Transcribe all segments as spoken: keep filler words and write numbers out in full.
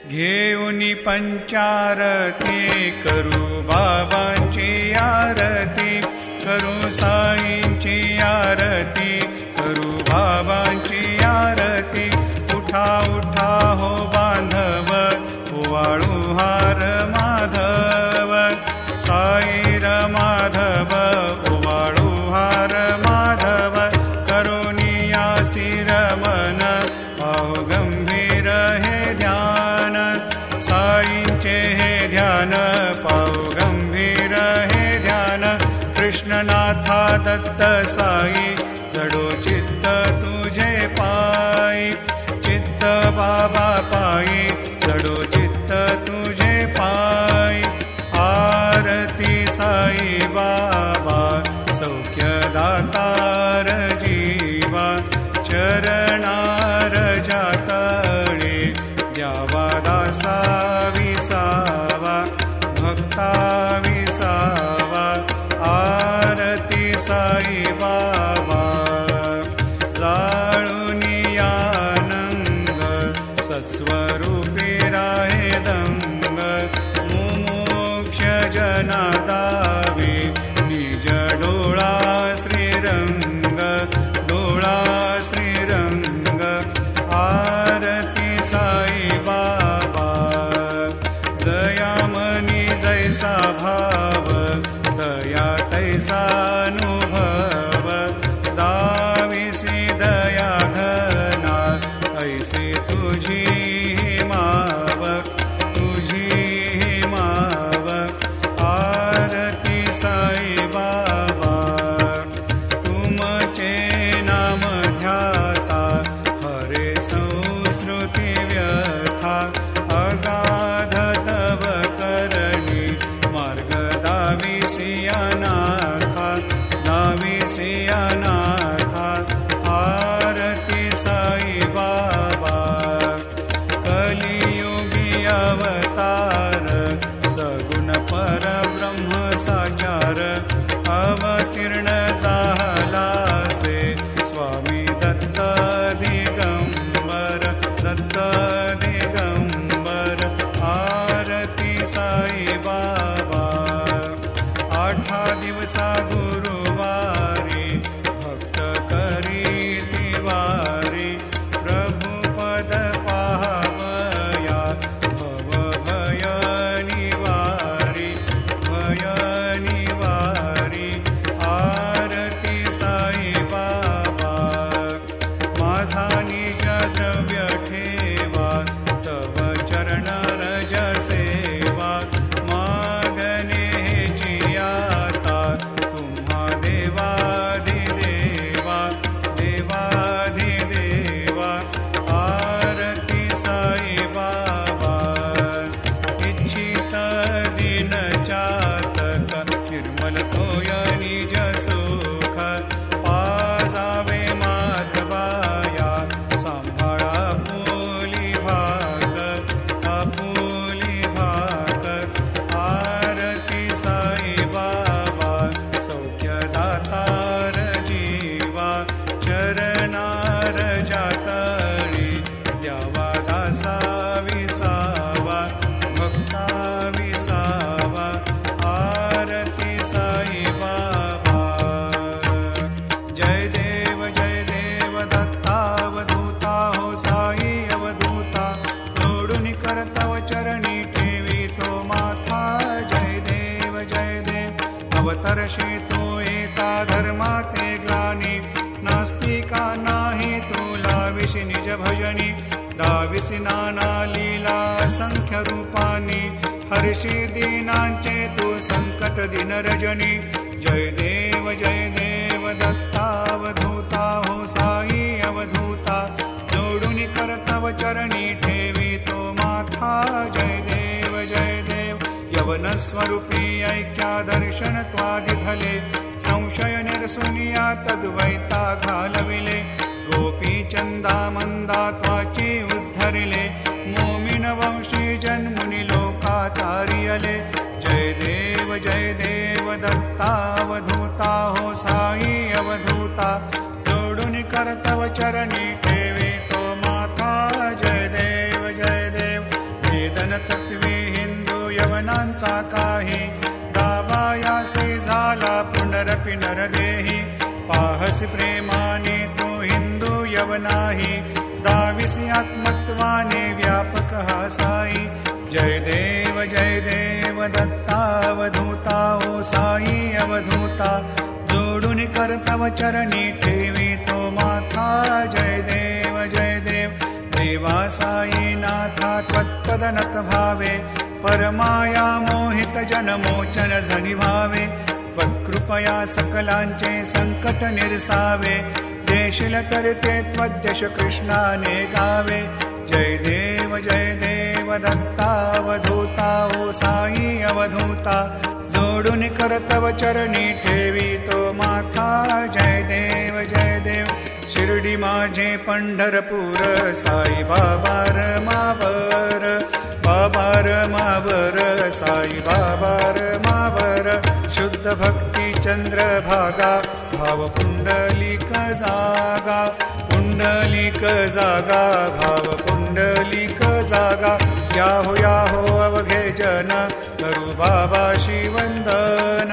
घेऊनी पंचारती करू बाबांची आरती, करू साईंची आरती, करू बाबांची आरती। उठा उठा हो बांधव, ओवाळू हार माधव, साईर माधव, ओवाळू हार माधव। करुणिया स्थिर मन, पाहु गंभीर हे ध्यान, साईंचे हे ध्यान, पाहु गंभीर हे ध्यान। कृष्णनाथा दत्त साई, जडो चित्त तुझे पायी, चित्त बाबा पायी, जडो चित्त तुझे पायी। आरती साई बाबा, सौख्यदातार जीवा, चरणार जातळे द्यावा दासा विसावा, भक्ता विसावा। आरती साई बाबा, जाळूनी आनंद, सत्स्वरूपी राहे दंग, मुमुक्ष जना दावी, निज डोळा श्रीरंग, डोळा श्रीरंग। आरती साई बाबा, जयामनी जैसा भाव, दया तैसानुभव, दाविसी दया घना, ऐसी तुझी मावक, तुझी मावक। आरती साई बाबा, तुमचे नाम ध्याता, हरे संस्कृती व्यथा, अगाध तव करणी, मार्ग दाविसियानाथा, दाविसियानाथा। आरती साई बाबा, कलियुगी अवतार, सगुण परब्रह्म साचार, अवतीर्ण झालासे स्वामी दत्त दिगंबर, दत्त दिगंबर। आरती साई बाबा, आठा दिवसा गुरुवारी, भक्त करी दिवारी, प्रभु पद पाहवया, भव भय निवारी, भय निवारी। आरती साई बाबा, माझा निज द्रव्य ठेवा, तव चरण रज सेवा, मागणे हेची आता, तुम्हा देवाधिदेवा, देवाधिदेवा। आरती साई बाबा, इच्छित दिन चातक, निर्मल तोय निज सुख, पाजावे माधवाया, सांभाळा आपुली भाग, आपुली भाग। आरती साई बाबा, सौख्यदातार जीवा, चरणार जातळी द्यावा दासा विसावा, भक्ता विसावा। आरती साई बाबा, जय देव जय देव दत्तावधूता, हो साई अवधूता, जोडून करतव चरणी ठेवी तो माथा। जय देव जय देव, अवतरशी तो एका धर्माते ग्लानी, नास्तिका नाही तुला विशी निज भजनी, दाविसी नाना लीला असंख्य रूपानी, हर्षी दीनांचे तू संकट दिन रजनी। जय देव जय देव दत्तावधूता, हो साई अवधूता, जोडून करतव चरणी ठेवी तो माथा। जय देव जय देव, यवन स्वरूपी ऐक्या दर्शन त्वादिधले, संशय निरसुनिया तद्वैता घालविले, गोपी चंदा मंदा त्वाची उद्धरिले, मोमिन वंशी जन्मुनी लोका तारियले। जय देव जय देव दत्तावधूता, हो साई अवधूता, जोडून करतव चरणी ठेवी तो माथा। जय देव जय देव, गुणांचा काही गावायासी झाला पुनरपि नरदेही पाहसी प्रेमाने तू हिंदू यवनाही दाविसी आत्मत्वाने व्यापक हा साई जय देव जय देव दत्तावधूता ओ साई अवधूता जोडून करतव चरणी ठेवी तो माथा जय देव जय देव देवा साई नाथा त्वत्पदनत भावे परमाया मोहित जनमोचन झनि भावे त्वत्कृपया सकलांचे संकट निरसावे देशिल तरते त्वद्यश कृष्णाने गावे जय देव जय देव दत्तावधूता ओ साई अवधूता जोडून करतव चरणी ठेवी तो माथा जय देव जय देव शिर्डी माझे पंढरपूर साई बाबार मावर बाबार मावर साई बाबार मावर शुद्ध भक्ती चंद्र भागा भाव पुंडलिक जागा पुंडलिक जागा भाव पुंडलिक जागा याहो याहो अवघे जन करू बाबा शिवंदन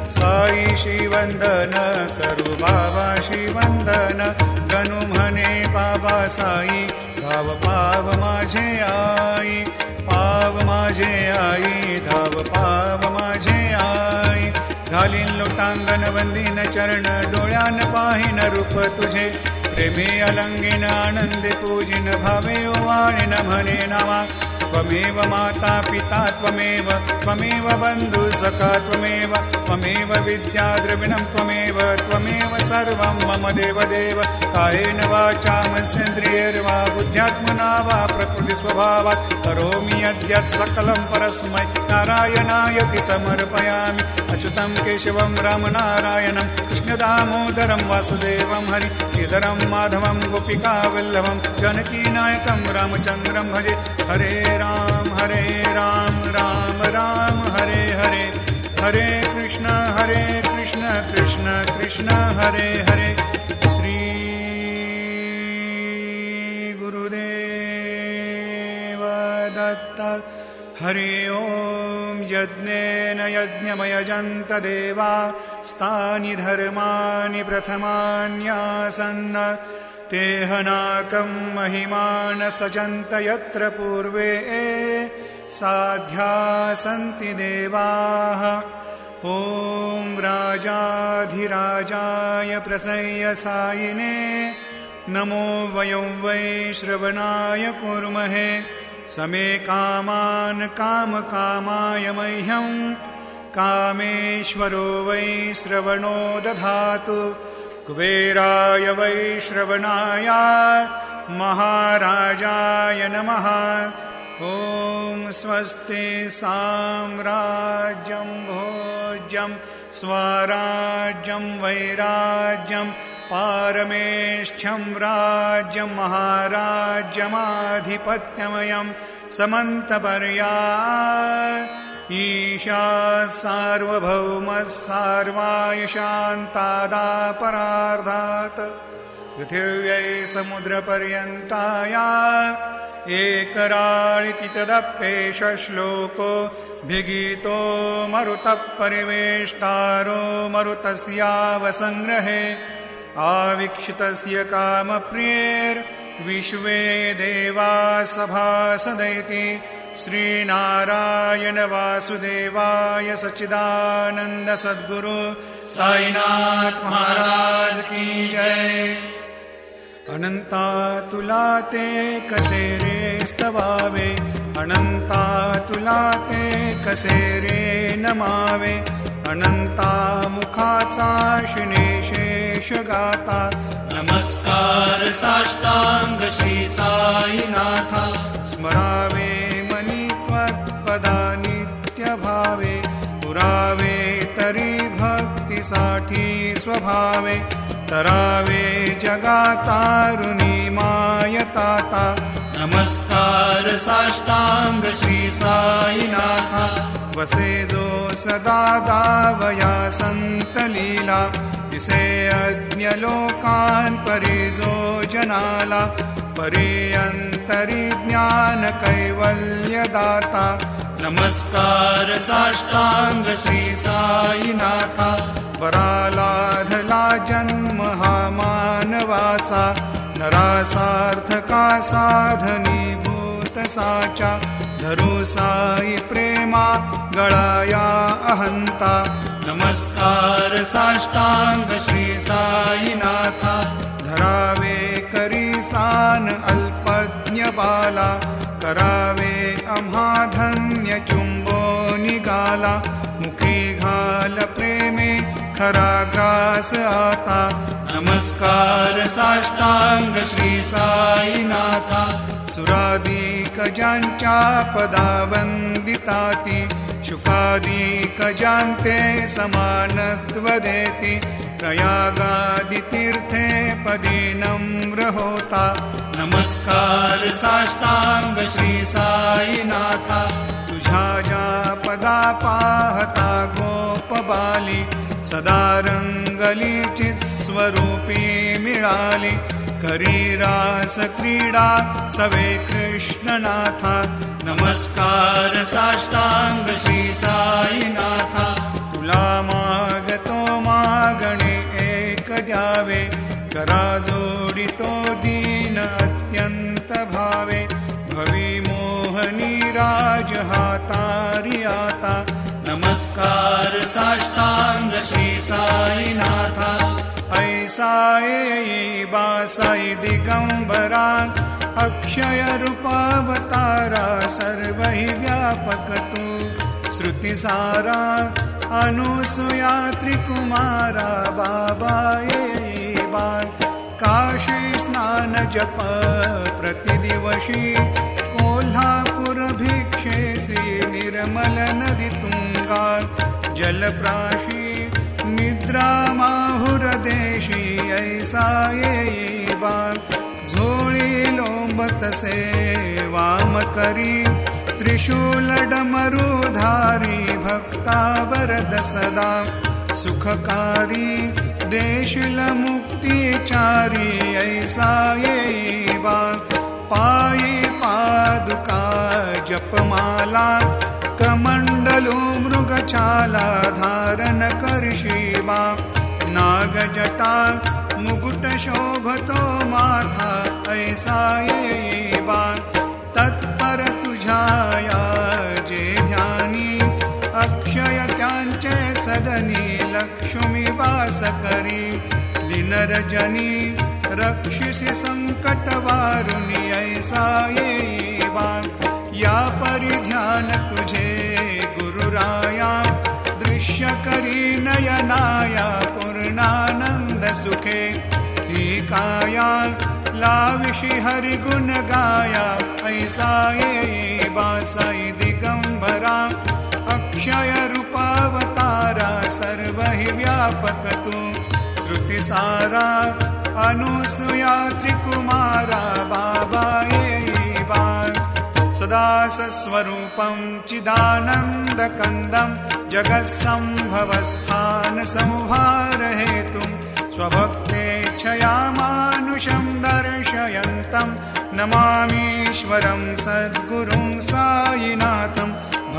साई शिवंदन करू बाबा शिवंदन गणू म्हणे बाबा साई धाव पाव माझे आई पाव माझे आई धाव पाव माझे आई घालीन लोटांगण वंदीन चरण डोळ्यान पाहिन रूप तुझे प्रेमे अलंगिन आनंदे पूजिन भावे ओवाळिन म्हणे नामा त्वमेव माता पिता त्वमेव त्वमेव बन्धु सखा त्वमेव त्वमेव विद्या द्रविणं त्वमेव त्वमेव सर्वं मम देव देव कायेन वाचा मनसेन्द्रियैर्वा बुद्ध्यात्मना वा प्रकृति स्वभावात् करोमि यद्यत् सकलं परस्मै नारायणायति समर्पयामि अच्युतं केशवं रामनारायणं कृष्णदामोदरं वासुदेवं हरि श्रीधरं माधवं गोपिकावल्लभं जानकीनायकं रामचन्द्रं भजे हरे राम हरे राम राम राम हरे हरे हरे कृष्ण हरे कृष्ण कृष्ण कृष्ण हरे हरे श्री गुरुदेव दत्त हरि ओम यज्ञेन यज्ञमयजन्त देवा स्थानि धर्माणि प्रथमान्यासन् तेहनाकं महिमान सजन्त यत्र पूर्वे साध्या सन्ति देवाः ॐ राजाधिराजाय प्रसय्य सायिने नमो वयं वै श्रवणाय कुर्महे समे कामान् कामकामाय मह्यं कामेश्वरो वै श्रवणो दधातु कुबेराय वै श्रवणाय महाराजाय नमः ॐ स्वस्ति साम्राज्यं भोज्यं स्वराज्यं वैराज्यं पारमेष्ठ्यं राज्यं महाराज्यमाधिपत्यमयं समन्तपर्या ईशात् सार्वभौमः सार्वाय शान्तादापरार्धात् पृथिव्यै समुद्रपर्यन्ताया एकराळिति तदप्येष श्लोको भिगीतो मरुतः परिवेष्टारो मरुतस्यावसंग्रहे आवीक्षितस्य कामप्रियैर्विश्वे देवा सभासदैति श्रीनारायण वासुदेवाय सच्चिदानंद सद्गुरु साईनाथ महाराज की जय। अनंता तुला ते कसे रे स्तवावे अनंता तुला ते कसे रे नमावे अनंता मुखाचा शिनेशेष गाता नमस्कार साष्टांग श्री साईनाथा स्मरावे मनी त्वत्पदा नित्य भावे पुरावे तरी भक्तीसाठी स्वभावे तरावे जगातारुणी मायताता नमस्कार साष्टांग श्री साईनाथा वसे जो सदा दावया संत लीला दिसे अज्ञ लोकान परी जो जनाला परी अंतरी ज्ञान कैवल्य दाता नमस्कार साष्टांग श्री साईनाथा परालाधला जन्म हा मानवाचा नरासार्थका साधनीभूत साचा धरू साई प्रेमा गळाया अहंता नमस्कार साष्टांग श्री साईनाथा धरावे करी सान अल्पज्ञ बाला करावे आम्हा धन्य चुंबो निघाला मुखी घाल प्रेमे खरा ग्रास आता नमस्कार साष्टांग श्री साईनाथा सुरादिक ज्यांच्या पदावंदिताती शुकादिक ज्यांते समानत्व देती प्रयागादि तीर्थे पदी नम्र होता नमस्कार साष्टांग श्री साईनाथा तुझ्या ज्या पदा पाहता गोप बाली सदा रंगली चित स्वरूपी मिळाली करी रास क्रीडा सवे कृष्णनाथा नमस्कार साष्टांग श्री साईनाथा तुला मागतो मागणे एक द्यावे करा जोडितो दीन अत्यंत भावे भवी मोहनी राज हातारी आता नमस्कार साष्टांग श्री साईनाथा ऐसा येई बासाई दिगंबरा अक्षय रूपावतारा सर्व हि व्यापक तू श्रुतिसारा अनुसूया त्रिकुमारा बाबा येई बाल काशी स्नान जप प्रतिदिवशी कोल्हापुर भिक्षेसी निर्मल नदी तुंगा जलप्राशी निद्रा माहुर देशी ऐसा येई बाल झोळी लोंबतसे वाम करी त्रिशूल डमरुधारी भक्ता वरद सदा सुखकारी देशिल मुक्तिचारी ऐसा येई बाल पायी पादुका जपमाला कमंडलू मृगछाला धारण करशी बा नागजटा मुकुट शोभतो माथा ऐसा येई बा तत्पर तुझाया जे ध्यानी अक्षय त्यांचे सदनी लक्ष्मी वास करी दिनरजनी रक्षिसी संकट वारुनी ऐसा येई बा या परिध्यान तुझे गुरुराया दृश्य करी नयनाया पूर्णानंद सुखे ही काया लाविशी हरि गुण गाया ऐसा येई बासाई दिगंबरा अक्षय रूपावतारा सर्व हि व्यापक तू श्रुतिसारा अनुसूया त्रिकुमारा बाबा येई बाल सदा सस्वरूपं चिदानन्दकन्दं जगत्सम्भवस्थान संहार हेतुं स्वभक्तेच्छया मानुषं दर्शयन्तं नमामीश्वरं सद्गुरुं साईनाथं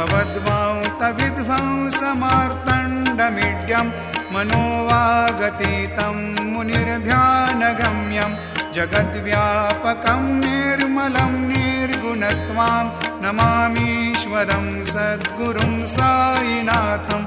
भवद्वान्तविध्वंसमार्तण्डमीड्यं मनोवागतीतं मुनिर्ध्यानगम्यं जगद्व्यापकं निर्मलं निर्गुणत्वां नमामीश्वरं सद्गुरुं साईनाथं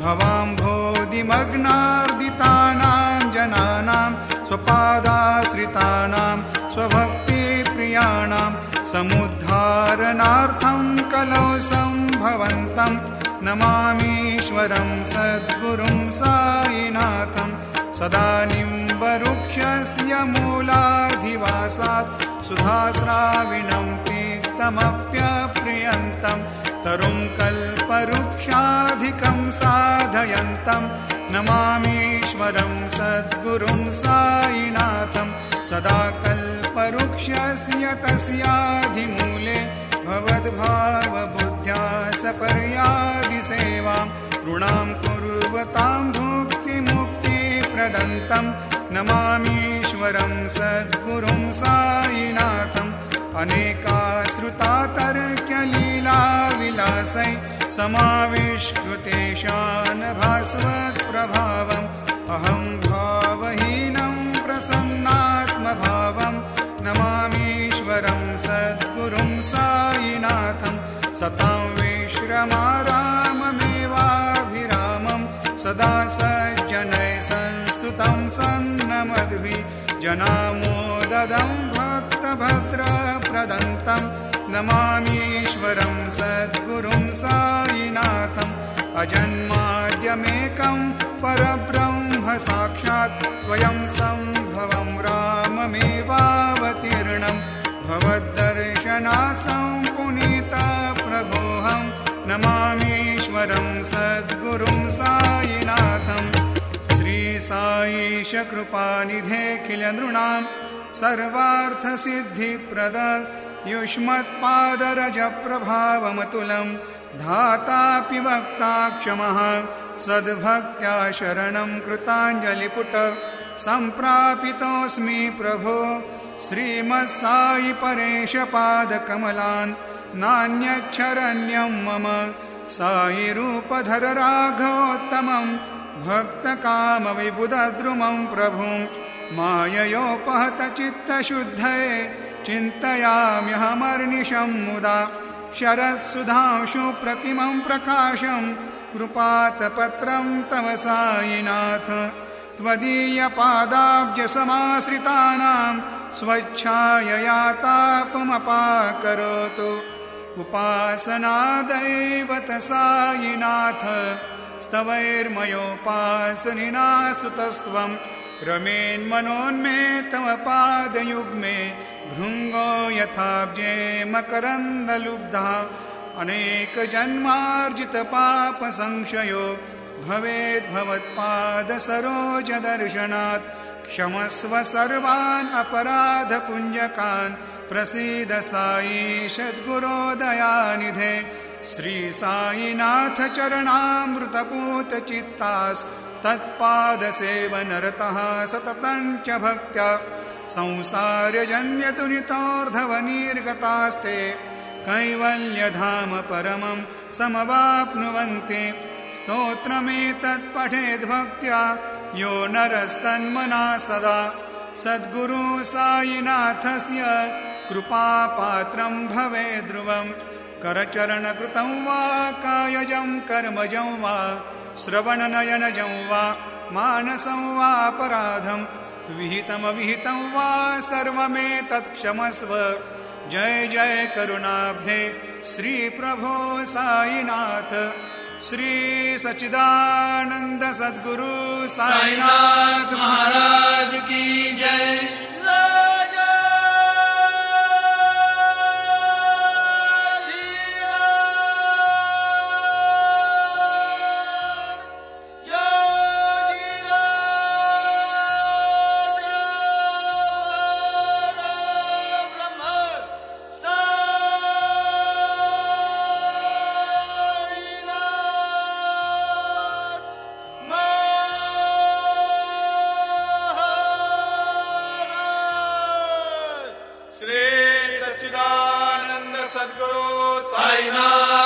भवाम्भोधिमग्नार्दितानां जनानां स्वपादाश्रितानां स्वभक्तिप्रियाणां समुद्धारणार्थं कलौ सम्भवन्तं नमामीश्वरं सद्गुरुं साईनाथं सदा निम्बवृक्षस्य मूलाधिवासात् सुधास्राविणं तीक्तमप्यप्रियन्तं तरुं कल्पवृक्षाधिकं साधयन्तं नमामीश्वरं सद्गुरुं साईनाथं सदा कल्पवृक्षस्य तस्याधिमूले भवद्भावबुद्ध्या सपर्यादिसेवां ऋणां कुर्वतां भुक्तिमुक्तिप्रदन्तं नमामीश्वरं सद्गुरुं साईनाथं अनेकाश्रुता तर्क्यलीला विलास भासै समाविष्कृतेशान भास्वत्प्रभावम् अहं भावहीनं प्रसन्नात्मभावं नमामीश्वरं सद्गुरुं साईनाथं सतां विश्रमाराममेवाभिरामं सदा सज्जनैः संस्तुतं सन्नमद्भिः जनामोददं भक्तभद्रप्रदन्तं नमामीश्वरं सद्गुरुं साईनाथम् अजन्माद्यमेकं परब्रह्म साक्षात् स्वयं सम्भवं राममेवावतीर्णं भवद्दर्शनात् सम्पुनीतप्रभोऽहं नमामीश्वरं सद्गुरुं साईनाथम् श्रीसाईश कृपानिधेऽखिलनृणां सर्वार्थसिद्धिप्रद युष्मत्पादरजप्रभावमतुलं धातापि वक्ता क्षमः सद्भक्त्या शरणं कृताञ्जलिपुट सम्प्रापितोऽस्मि प्रभो श्रीमत्साई परेशपादकमलान् नान्यच्छरण्यं मम साई रूपधर राघवोत्तमं भक्तकामविबुधद्रुमं प्रभुं माययोपहतचित्तशुद्धये चिन्तयाम्यहमर्निशं मुदा शरत्सुधांशु प्रतिमं प्रकाशं कृपातपत्रं तव साईनाथ त्वदीयपादाब्जसमाश्रितानां स्वच्छायया तापमपाकरोतु उपासनादैवत साईनाथ स्तवैर्मयोपासनिना स्तुतस्त्वं रमेन्मनोन्मे तव पादयुग्मे भृङ्गो यथाब्जे मकरन्दलुब्धा अनेकजन्मार्जितपापसंशयो भवेद्भवत्पादसरोजदर्शनात् क्षमस्व सर्वान् अपराधपुञ्जकान् प्रसीद साई सद्गुरो दयानिधे श्रीसाईनाथ चरणामृतपूतचित्तास् तत्पादसेवनरतः सततं च भक्त्या संसारजन्यतुनितोर्धवनिर्गतास्ते कैवल्यधाम परमं समवाप्नुवन्ति स्तोत्रमेतत्पठेद्भक्त्या यो नरस्तन्मना सदा सद्गुरु साईनाथस्य कृपापात्रं भवेत् ध्रुवम् करचरणकृतं वा कायजं कर्मजं वा श्रवणनयनजं वा मानसं वा अपराधं विहितमविहितं वा सर्वमेतत्क्षमस्व जय जय करुणाब्धे श्री प्रभो साईनाथ श्री सच्चिदानंद सद्गुरु साईनाथ महाराज की जय। श्री सच्चिदानंद सद्गुरु साईनाथ